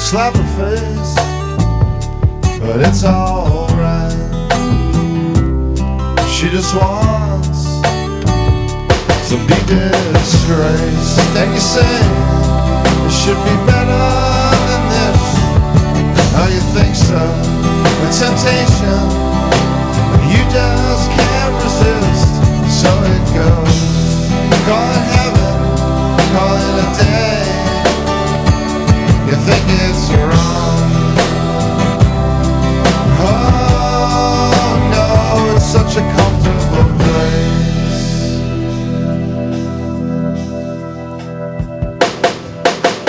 slap her face, but it's alright. She just wants some deep disgrace. Then you say